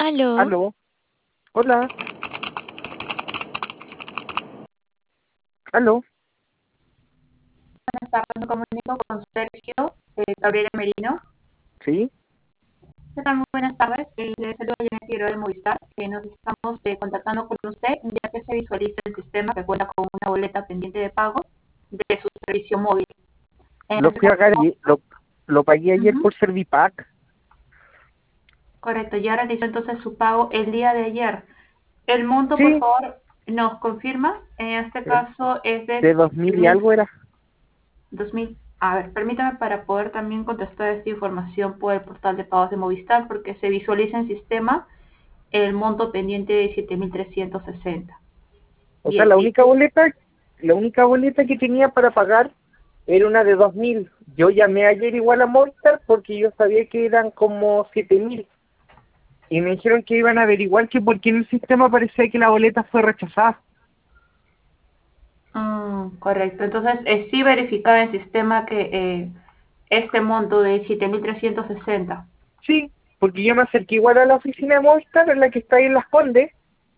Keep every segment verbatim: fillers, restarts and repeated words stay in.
Aló. Aló, hola, aló, Buenas tardes, me comunico con Sergio eh, Gabriela Merino. sí, ¿Qué tal? Muy buenas tardes. Eh, le saludo a Janet Figueroa de Movistar. Eh, nos estamos eh, contactando con usted ya que se visualiza el sistema que cuenta con una boleta pendiente de pago de su servicio móvil. En lo este fui a pagar caso, ayer, lo, lo pagué ayer ujú, por Servipack, correcto, ya realizó entonces su pago el día de ayer. El monto, por sí, favor, nos confirma. En este eh, caso es de de dos mil y algo era, dos mil. A ver, permítame para poder también contestar esta información por el portal de pagos de Movistar, porque se visualiza en sistema el monto pendiente de siete mil trescientos sesenta. o sea, Bien, la sí. única boleta, la única boleta que tenía para pagar era una de dos mil. Yo llamé ayer igual a Movistar porque yo sabía que eran como siete mil y me dijeron que iban a averiguar que por qué en el sistema parecía que la boleta fue rechazada. Mm, correcto. Entonces, eh, sí verificaba en sistema que eh, este monto de siete mil trescientos sesenta. Sí, porque yo me acerqué igual a la oficina de Movistar, en la que está ahí en Las Condes,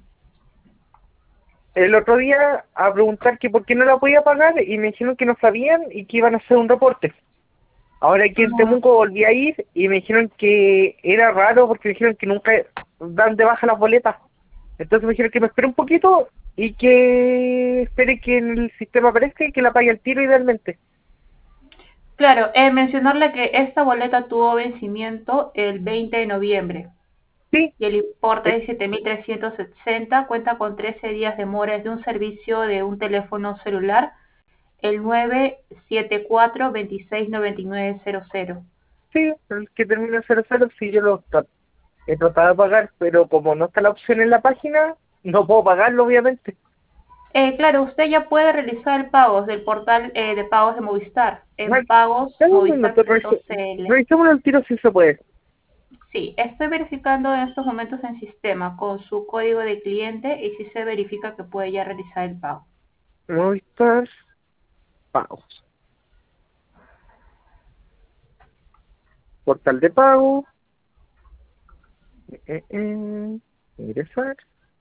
el otro día a preguntar que por qué no la podía pagar y me dijeron que no sabían y que iban a hacer un reporte. Ahora aquí en Mm, Temuco volví a ir y me dijeron que era raro porque me dijeron que nunca dan de baja las boletas. Entonces me dijeron que me espere un poquito y que espere que en el sistema aparezca y que la pague al tiro idealmente. claro, eh, mencionarle que esta boleta tuvo vencimiento el veinte de noviembre Sí, y el importe eh, de siete mil trescientos sesenta cuenta con trece días de mora de un servicio de un teléfono celular, el nueve siete cuatro dos seis nueve nueve cero cero. sí, el que termina en cero cero, sí, yo lo tra- he tratado de pagar, pero como no está la opción en la página, no puedo pagarlo obviamente. Eh, claro, usted ya puede realizar el pago del portal eh, de pagos de Movistar en Ay, dame un minuto, revise- pagos movistar punto c l. revisémoslo al tiro si se puede. Sí, estoy verificando en estos momentos en sistema con su código de cliente y si se verifica que puede ya realizar el pago. Movistar, pagos. Portal de pago. Eh, eh, ingresar.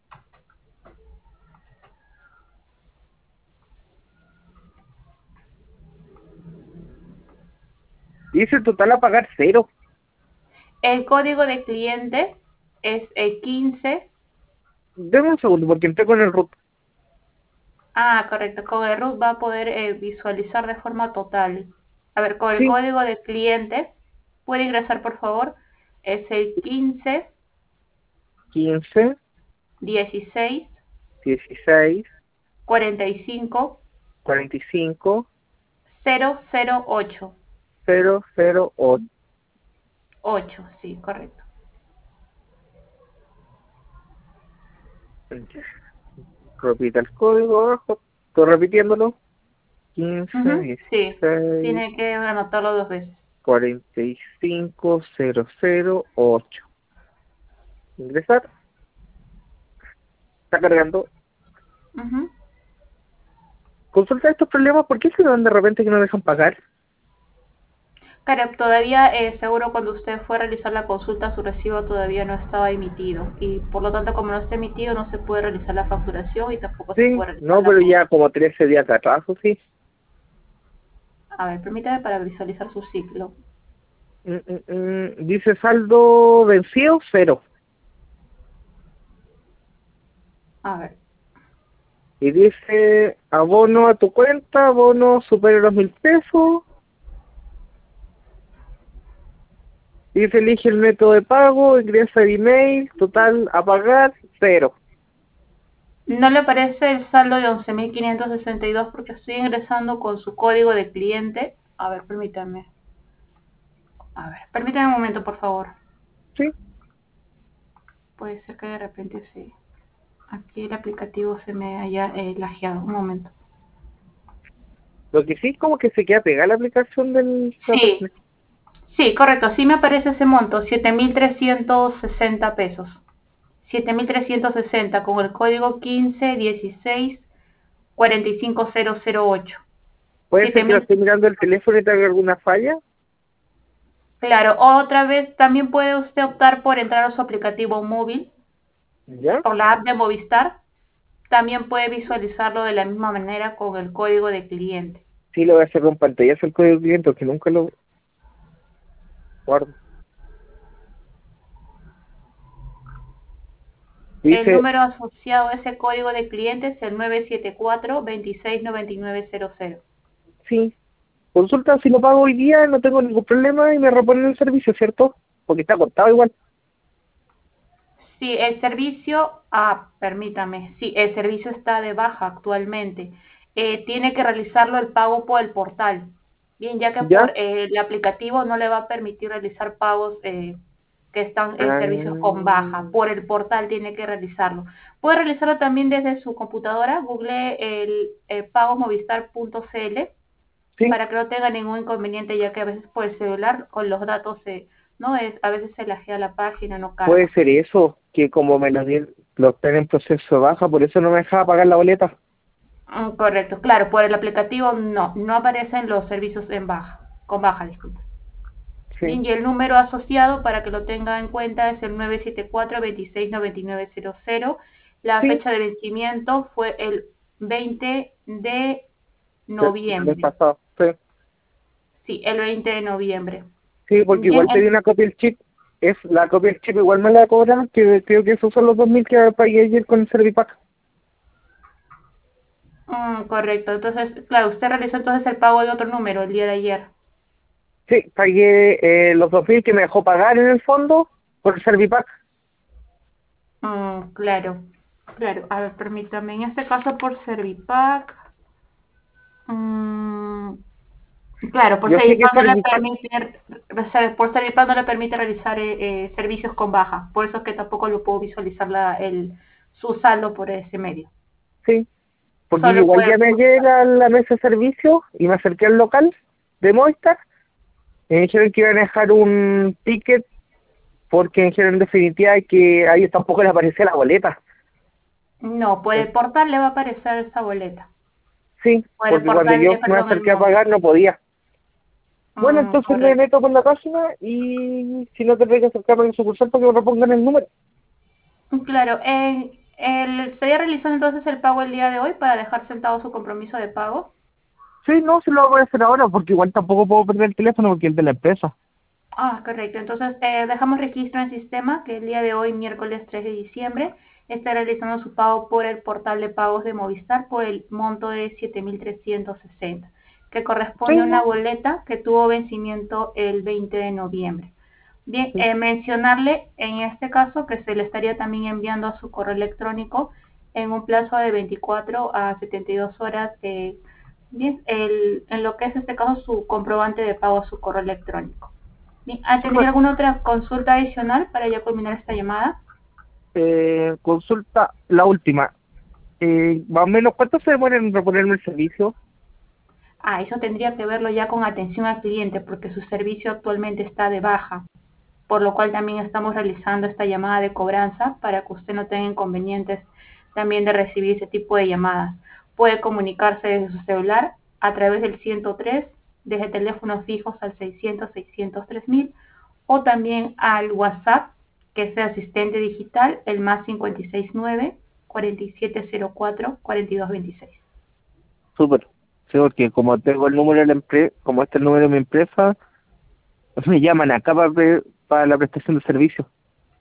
Dice total a pagar cero. El código de cliente es el quince. Deme un segundo porque entré con el root. Ah, correcto. Con el root va a poder eh, visualizar de forma total. A ver, con el Sí, código de cliente, puede ingresar por favor. Es el quince quince, dieciséis dieciséis, cuarenta y cinco cuarenta y cinco, cero cero ocho. cero cero ocho. ocho, sí, correcto. Repita el código abajo. Estoy repitiéndolo. quince, Ujú, sí, dieciséis, tiene que anotarlo dos veces. cuarenta y cinco, cero cero ocho. Ingresar. Está cargando. Ujú. Consulta estos problemas. ¿Por qué se dan de repente que no dejan pagar? Claro, todavía eh, seguro cuando usted fue a realizar la consulta su recibo todavía no estaba emitido y por lo tanto como no está emitido no se puede realizar la facturación y tampoco se Sí, puede realizar no, la pero ya consulta. como trece días de atraso, sí. A ver, permítame para visualizar su ciclo. Mm, mm, mm, dice saldo vencido, cero. A ver, Y dice abono a tu cuenta, abono supera los mil pesos. Dice elige el método de pago, ingresa el email, total a pagar, cero. no le aparece el saldo de once mil quinientos sesenta y dos porque estoy ingresando con su código de cliente. A ver, permítame. A ver, permítame un momento, por favor. Sí, Puede ser que de repente sí. Aquí el aplicativo se me haya eh, lajeado. Un momento. lo que sí es como que se queda pegada la aplicación de la Sí, página. sí, correcto. Sí me aparece ese monto, siete mil trescientos sesenta pesos. siete mil trescientos sesenta con el código quince dieciséis cuarenta y cinco mil ocho. Puede ser que lo siete mil. esté mirando el teléfono y tenga alguna falla. Claro, otra vez también puede usted optar por entrar a su aplicativo móvil ¿Ya? o la app de Movistar. También puede visualizarlo de la misma manera con el código de cliente. Sí, lo voy a hacer con pantallazo el código de cliente, que nunca lo guardo. El Dice, número asociado a ese código de cliente es el nueve siete cuatro, dos seis nueve nueve cero cero. sí, consulta si lo pago hoy día, no tengo ningún problema y me reponen el servicio, ¿cierto? Porque está cortado igual. Sí, el servicio, ah, permítame, sí, el servicio está de baja actualmente. Eh, tiene que realizarlo el pago por el portal. Bien, ya que por ¿Ya? eh, el aplicativo no le va a permitir realizar pagos eh, que están en Ah, servicios con baja. Por el portal tiene que realizarlo. Puede realizarlo también desde su computadora. Google el eh, pagosmovistar punto c l sí, para que no tenga ningún inconveniente, ya que a veces por el celular con los datos se, no es, a veces se lajea la página, no puede carga. ser eso, que como me lo dieron, lo están en proceso de baja, por eso no me dejaba pagar la boleta. Mm, correcto, claro, por el aplicativo no, no aparecen los servicios en baja, con baja, disculpa. Sí, Bien, y el número asociado para que lo tenga en cuenta es el nueve siete cuatro, dos seis nueve nueve cero cero. La sí, fecha de vencimiento fue el veinte de del del mes noviembre. pasado, sí. Sí, el veinte de noviembre. Sí, porque Bien, igual pedí en- una copia del chip. Es la copia del chip, igual me la cobran, que creo que esos son los dos mil que pagué ayer con el Servipack. mm, correcto. Entonces, claro, usted realizó entonces el pago de otro número el día de ayer. Sí, pagué eh, los dos mil que me dejó pagar en el fondo por el Servipack. Mm, claro, claro. A ver, permítame. En este caso por Servipack. mm, claro, por Yo sé que Servipack no le Servipack, permite, por Servipack no le permite realizar eh, eh, servicios con baja. Por eso es que tampoco lo puedo visualizar la, el, su saldo por ese medio. sí, porque yo Solo igual puede llamé ayer a la mesa de servicio y me acerqué al local de Movistar y me dijeron que iban a dejar un ticket porque me dijeron en definitiva que a ellos tampoco les aparecía la boleta. no, por el portal le va a aparecer esa boleta. Sí, Por el porque cuando portal yo viene, me perdón, el acerqué a monto. pagar no podía. Bueno, Mm, entonces me correcto. meto por la página y si no tendré que acercarme a la sucursal para que me repongan el número. Claro, eh, el, estaría realizando entonces el pago el día de hoy para dejar sentado su compromiso de pago. Sí, no, se lo voy a hacer ahora porque igual tampoco puedo perder el teléfono porque es de la empresa. Ah, correcto. Entonces, eh, dejamos registro en el sistema que el día de hoy, miércoles tres de diciembre, está realizando su pago por el portal de pagos de Movistar por el monto de siete mil trescientos sesenta, que Sí, corresponde a una no. boleta que tuvo vencimiento el veinte de noviembre. Bien, Sí. eh, mencionarle en este caso que se le estaría también enviando a su correo electrónico en un plazo de veinticuatro a setenta y dos horas, eh, bien, el, en lo que es este caso su comprobante de pago a su correo electrónico. Bien, ah, ¿tendría Súper. alguna otra consulta adicional para ya culminar esta llamada? Eh, consulta la última. Eh, más o menos, ¿cuánto se demora en reponerme el servicio? Ah, eso tendría que verlo ya con atención al cliente porque su servicio actualmente está de baja, por lo cual también estamos realizando esta llamada de cobranza para que usted no tenga inconvenientes también de recibir ese tipo de llamadas. Puede comunicarse desde su celular a través del ciento tres, desde teléfonos fijos al seiscientos, seiscientos tres mil, o también al WhatsApp, que es el asistente digital, el más cincuenta y seis nueve, cuarenta y siete cero cuatro, cuarenta y dos veintiséis. Súper. Sí, porque como tengo el número de la empresa, como este es el número de mi empresa, me llaman acá para, pre- para la prestación de servicio.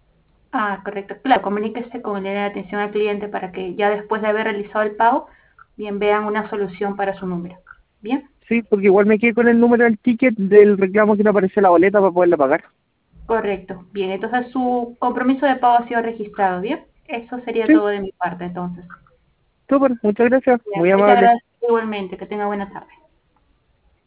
Ah, correcto. Claro, comuníquese con el área de atención al cliente para que ya después de haber realizado el pago, bien vean una solución para su número. Bien, Sí, porque igual me quedé con el número del ticket del reclamo que no apareció la boleta para poderla pagar. correcto. Bien, entonces su compromiso de pago ha sido registrado. Bien, eso sería Sí, todo de mi parte entonces. súper, muchas gracias, Bien, muy muchas amable. gracias igualmente. Que tenga buena tarde.